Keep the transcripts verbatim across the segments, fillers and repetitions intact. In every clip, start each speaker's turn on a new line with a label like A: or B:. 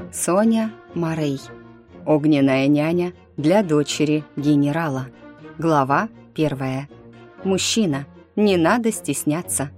A: Соня Морей. Огненная няня для дочери генерала. Глава первая. Мужчина, не надо стесняться.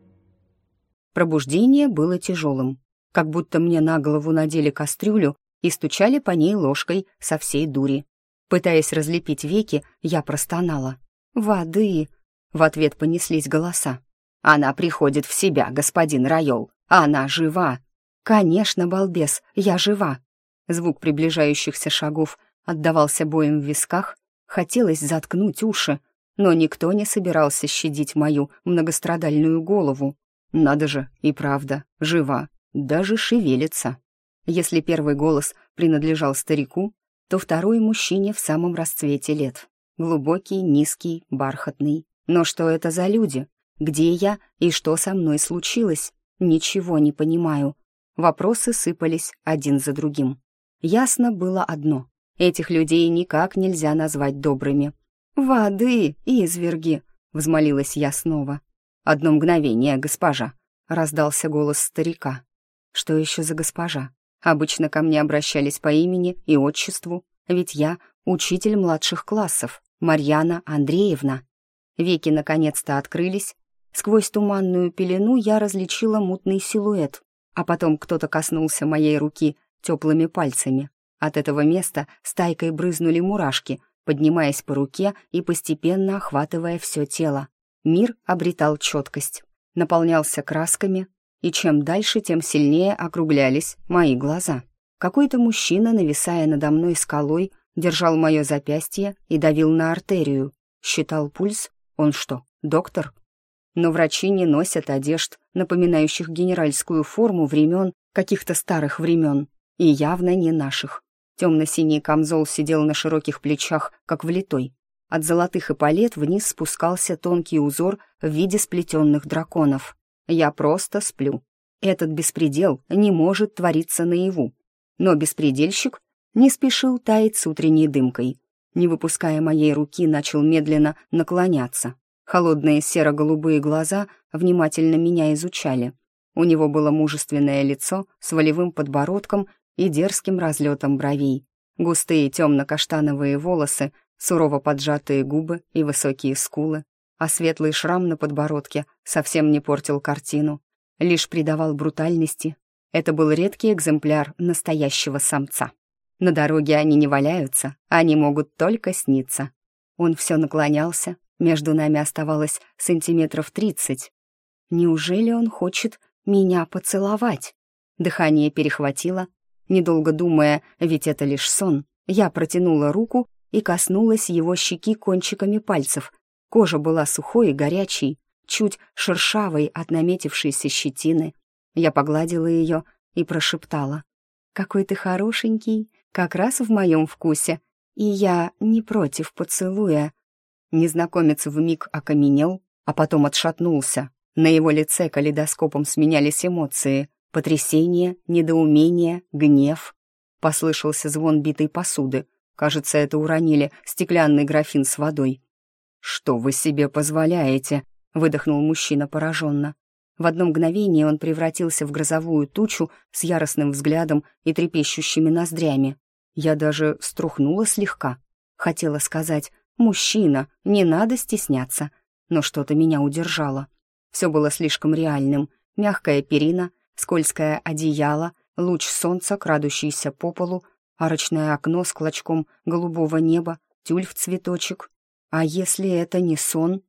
A: Пробуждение было тяжелым, как будто мне на голову надели кастрюлю и стучали по ней ложкой со всей дури. Пытаясь разлепить веки, я простонала. «Воды!» В ответ понеслись голоса. «Она приходит в себя, господин Райол. Она жива!» «Конечно, балбес, я жива!» Звук приближающихся шагов отдавался боем в висках. Хотелось заткнуть уши, но никто не собирался щадить мою многострадальную голову. Надо же, и правда, жива, даже шевелится. Если первый голос принадлежал старику, то второй — мужчине в самом расцвете лет. Глубокий, низкий, бархатный. Но что это за люди? Где я и что со мной случилось? Ничего не понимаю. Вопросы сыпались один за другим. Ясно было одно. Этих людей никак нельзя назвать добрыми. «Воды, изверги!» — взмолилась я снова. «Одно мгновение, госпожа!» — раздался голос старика. Что еще за госпожа? Обычно ко мне обращались по имени и отчеству, ведь я учитель младших классов, Марьяна Андреевна. Веки наконец-то открылись. Сквозь туманную пелену я различила мутный силуэт, а потом кто-то коснулся моей руки теплыми пальцами. От этого места стайкой брызнули мурашки, поднимаясь по руке и постепенно охватывая все тело. Мир обретал четкость, наполнялся красками, и чем дальше, тем сильнее округлялись мои глаза. Какой-то мужчина, нависая надо мной скалой, держал мое запястье и давил на артерию. Считал пульс. Он что, доктор? Но врачи не носят одежд, напоминающих генеральскую форму времен, каких-то старых времен, и явно не наших. Темно-синий камзол сидел на широких плечах, как влитой. От золотых эполет вниз спускался тонкий узор в виде сплетенных драконов. Я просто сплю. Этот беспредел не может твориться наяву. Но беспредельщик не спешил таять с утренней дымкой. Не выпуская моей руки, начал медленно наклоняться. Холодные серо-голубые глаза внимательно меня изучали. У него было мужественное лицо с волевым подбородком и дерзким разлетом бровей. Густые темно-каштановые волосы, сурово поджатые губы и высокие скулы. А светлый шрам на подбородке совсем не портил картину, лишь придавал брутальности. Это был редкий экземпляр настоящего самца. На дороге они не валяются, они могут только сниться. Он все наклонялся, между нами оставалось сантиметров тридцать. Неужели он хочет меня поцеловать? Дыхание перехватило. Недолго думая, ведь это лишь сон, я протянула руку и коснулась его щеки кончиками пальцев. Кожа была сухой и горячей, чуть шершавой от наметившейся щетины. Я погладила ее и прошептала: «Какой ты хорошенький, как раз в моем вкусе, и я не против поцелуя». Незнакомец вмиг окаменел, а потом отшатнулся. На его лице калейдоскопом сменялись эмоции: потрясение, недоумение, гнев. Послышался звон битой посуды. Кажется, это уронили стеклянный графин с водой. «Что вы себе позволяете?» — выдохнул мужчина пораженно. В одно мгновение он превратился в грозовую тучу с яростным взглядом и трепещущими ноздрями. Я даже струхнула слегка. Хотела сказать: «Мужчина, не надо стесняться», но что-то меня удержало. Все было слишком реальным. Мягкая перина, скользкое одеяло, луч солнца, крадущийся по полу, арочное окно с клочком голубого неба, тюль в цветочек. А если это не сон?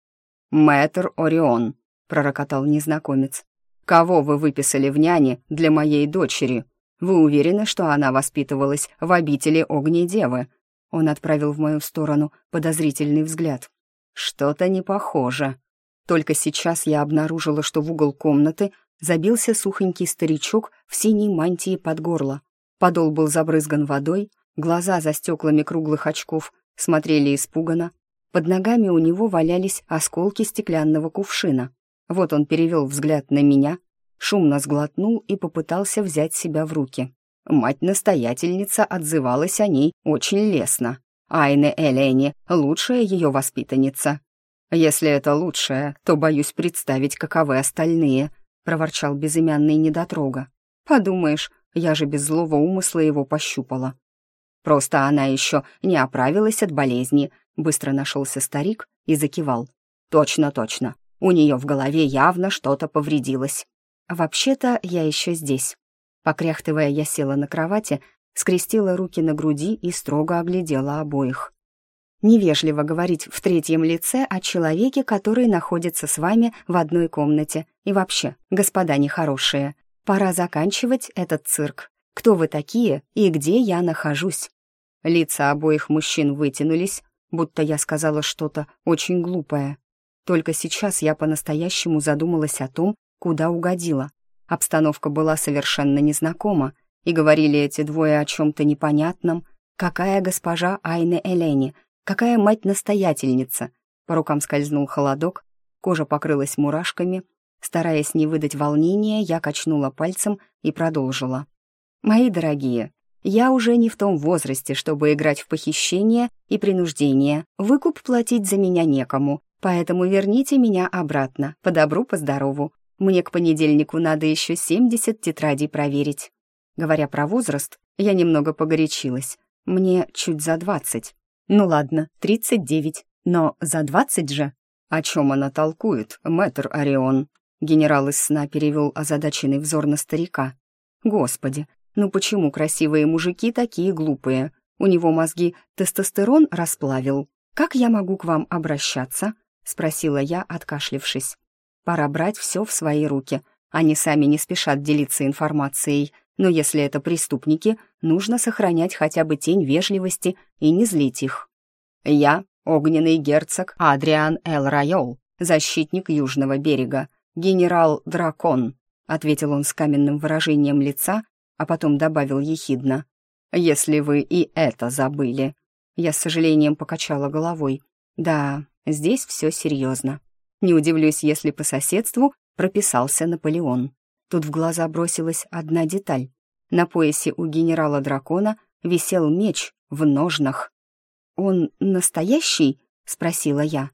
A: «Мэтр Орион», — пророкотал незнакомец, — «кого вы выписали в няне для моей дочери? Вы уверены, что она воспитывалась в обители Огнедевы?» Он отправил в мою сторону подозрительный взгляд. «Что-то не похоже». Только сейчас я обнаружила, что в угол комнаты забился сухонький старичок в синей мантии под горло. Подол был забрызган водой, глаза за стеклами круглых очков смотрели испуганно. Под ногами у него валялись осколки стеклянного кувшина. Вот он перевел взгляд на меня, шумно сглотнул и попытался взять себя в руки. Мать-настоятельница отзывалась о ней очень лестно. Айне Элени — лучшая ее воспитанница. «Если это лучшая, то боюсь представить, каковы остальные», — проворчал безымянный недотрога. «Подумаешь, Я же без злого умысла его пощупала. «Просто она еще не оправилась от болезни», — быстро нашелся старик и закивал. «Точно, точно. У нее в голове явно что-то повредилось». «Вообще-то я еще здесь». Покряхтывая, я села на кровати, скрестила руки на груди и строго оглядела обоих. «Невежливо говорить в третьем лице о человеке, который находится с вами в одной комнате. И вообще, господа нехорошие, пора заканчивать этот цирк. Кто вы такие и где я нахожусь?» Лица обоих мужчин вытянулись, будто я сказала что-то очень глупое. Только сейчас я по-настоящему задумалась о том, куда угодила. Обстановка была совершенно незнакома, и говорили эти двое о чем-то непонятном. Какая госпожа Айне Элени, какая мать-настоятельница. По рукам скользнул холодок, кожа покрылась мурашками. Стараясь не выдать волнения, я качнула пальцем и продолжила. «Мои дорогие, я уже не в том возрасте, чтобы играть в похищение и принуждение. Выкуп платить за меня некому, поэтому верните меня обратно, по добру, по здорову. Мне к понедельнику надо еще семьдесят тетрадей проверить». Говоря про возраст, я немного погорячилась. Мне чуть за двадцать. Ну ладно, тридцать девять, но за двадцать же. «О чем она толкует, мэтр Орион?» Генерал из сна перевел озадаченный взор на старика. «Господи, ну почему красивые мужики такие глупые? У него мозги тестостерон расплавил. Как я могу к вам обращаться?» — спросила я, откашлившись. «Пора брать все в свои руки. Они сами не спешат делиться информацией, но если это преступники, нужно сохранять хотя бы тень вежливости и не злить их. Я — огненный герцог Адриан Эл Райол, защитник Южного берега, генерал Дракон», — ответил он с каменным выражением лица, а потом добавил ехидно. «Если вы и это забыли». Я с сожалением покачала головой. «Да, здесь все серьезно. Не удивлюсь, если по соседству прописался Наполеон». Тут в глаза бросилась одна деталь. На поясе у генерала-дракона висел меч в ножнах. «Он настоящий?» — спросила я.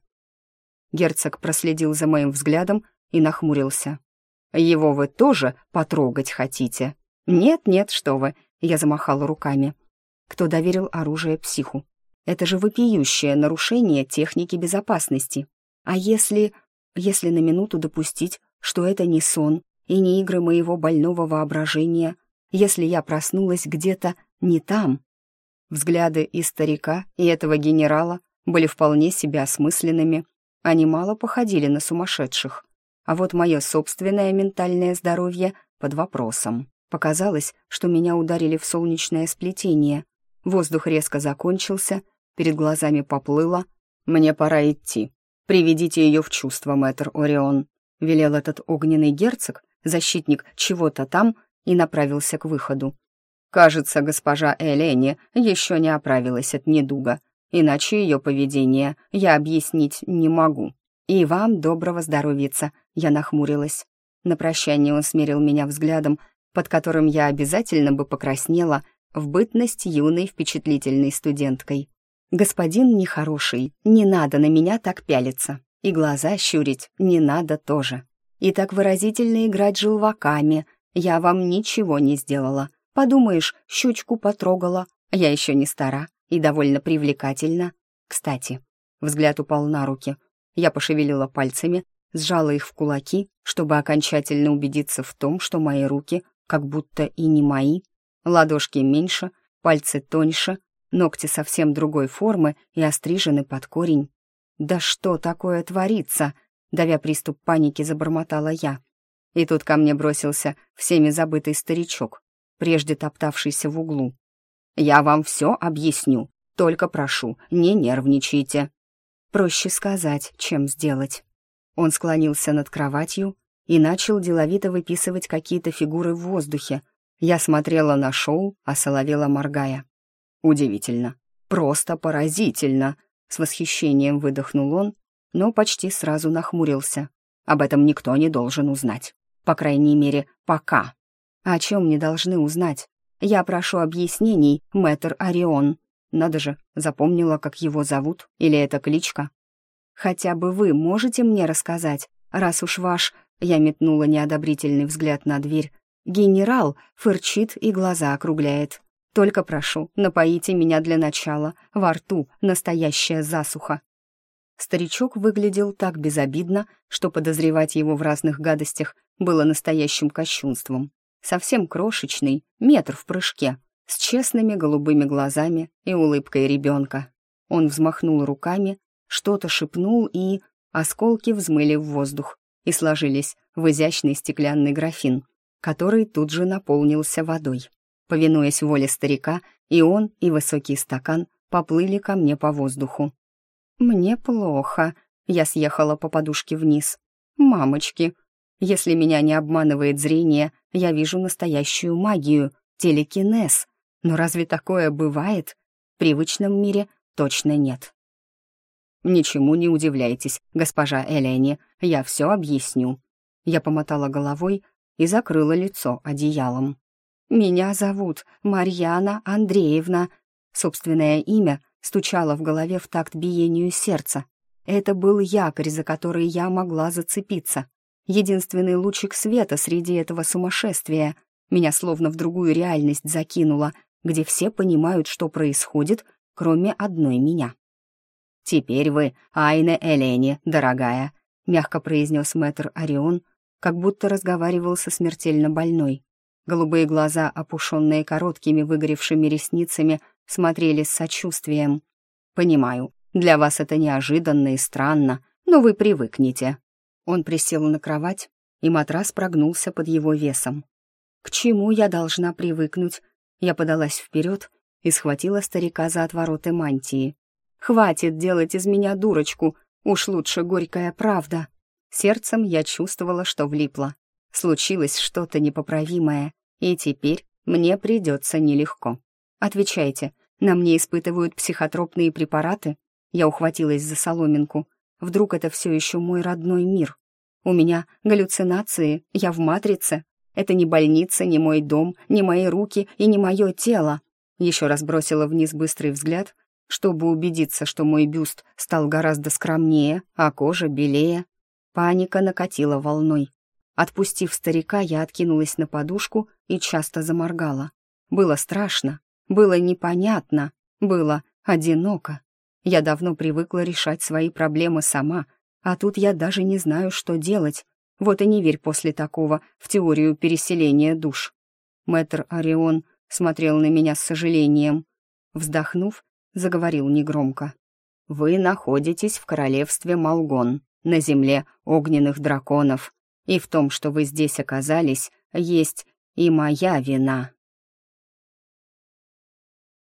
A: Герцог проследил за моим взглядом и нахмурился. «Его вы тоже потрогать хотите?» «Нет-нет, что вы!» — я замахала руками. Кто доверил оружие психу? Это же вопиющее нарушение техники безопасности. А если... если на минуту допустить, что это не сон и не игры моего больного воображения, если я проснулась где-то не там? Взгляды и старика, и этого генерала были вполне себе осмысленными. Они мало походили на сумасшедших. А вот мое собственное ментальное здоровье под вопросом. Показалось, что меня ударили в солнечное сплетение. Воздух резко закончился, перед глазами поплыло. «Мне пора идти. Приведите ее в чувство, мэтр Орион», — велел этот огненный герцог, защитник чего-то там, и направился к выходу. «Кажется, госпожа Элени еще не оправилась от недуга, иначе ее поведение я объяснить не могу». «И вам доброго здоровьица», — я нахмурилась. На прощание он смерил меня взглядом, под которым я обязательно бы покраснела в бытность юной впечатлительной студенткой. «Господин нехороший, не надо на меня так пялиться, и глаза щурить не надо тоже. И так выразительно играть желваками. Я вам ничего не сделала. Подумаешь, щечку потрогала. Я еще не стара и довольно привлекательна. Кстати». Взгляд упал на руки. Я пошевелила пальцами, сжала их в кулаки, чтобы окончательно убедиться в том, что мои руки как будто и не мои. Ладошки меньше, пальцы тоньше, ногти совсем другой формы и острижены под корень. «Да что такое творится?» — давя приступ паники, забормотала я. И тут ко мне бросился всеми забытый старичок, прежде топтавшийся в углу. «Я вам все объясню, только прошу, не нервничайте». Проще сказать, чем сделать. Он склонился над кроватью и начал деловито выписывать какие-то фигуры в воздухе. Я смотрела на шоу, осоловела, моргая. «Удивительно, просто поразительно!» С восхищением выдохнул он, но почти сразу нахмурился. «Об этом никто не должен узнать. По крайней мере, пока». «О чем не должны узнать? Я прошу объяснений, мэтр Орион». Надо же, запомнила, как его зовут, или это кличка. «Хотя бы вы можете мне рассказать, раз уж ваш...» Я метнула неодобрительный взгляд на дверь. генерал фырчит и глаза округляет. Только прошу, напоите меня для начала, во рту настоящая засуха. Старичок выглядел так безобидно, что подозревать его в разных гадостях было настоящим кощунством. Совсем крошечный, метр в прыжке, с честными голубыми глазами и улыбкой ребенка. Он взмахнул руками, что-то шепнул, и осколки взмыли в воздух и сложились в изящный стеклянный графин, который тут же наполнился водой. Повинуясь воле старика, и он, и высокий стакан поплыли ко мне по воздуху. «Мне плохо», — я съехала по подушке вниз. «Мамочки, если меня не обманывает зрение, я вижу настоящую магию, телекинез. Но разве такое бывает? В привычном мире точно нет». «Ничему не удивляйтесь, госпожа Элени, я все объясню». Я помотала головой и закрыла лицо одеялом. «Меня зовут Марьяна Андреевна». Собственное имя стучало в голове в такт биению сердца. Это был якорь, за который я могла зацепиться. Единственный лучик света среди этого сумасшествия. Меня словно в другую реальность закинуло, где все понимают, что происходит, кроме одной меня. «Теперь вы Айне Элени, дорогая», — мягко произнес мэтр Орион, как будто разговаривал со смертельно больной. Голубые глаза, опушенные короткими выгоревшими ресницами, смотрели с сочувствием. «Понимаю, для вас это неожиданно и странно, но вы привыкнете». Он присел на кровать, и матрас прогнулся под его весом. «К чему я должна привыкнуть?» Я подалась вперед и схватила старика за отвороты мантии. «Хватит делать из меня дурочку, уж лучше горькая правда». Сердцем я чувствовала, что влипла. Случилось что-то непоправимое, и теперь мне придется нелегко. «Отвечайте, на мне испытывают психотропные препараты?» Я ухватилась за соломинку. Вдруг это все еще мой родной мир? У меня галлюцинации, я в матрице. Это не больница, не мой дом, не мои руки и не мое тело. Еще раз бросила вниз быстрый взгляд, чтобы убедиться, что мой бюст стал гораздо скромнее, а кожа белее. Паника накатила волной. Отпустив старика, я откинулась на подушку и часто заморгала. Было страшно, было непонятно, было одиноко. Я давно привыкла решать свои проблемы сама, а тут я даже не знаю, что делать. Вот и не верь после такого в теорию переселения душ. Мэтр Орион смотрел на меня с сожалением. Вздохнув, заговорил негромко. «Вы находитесь в королевстве Малгон, на земле огненных драконов, и в том, что вы здесь оказались, есть и моя вина».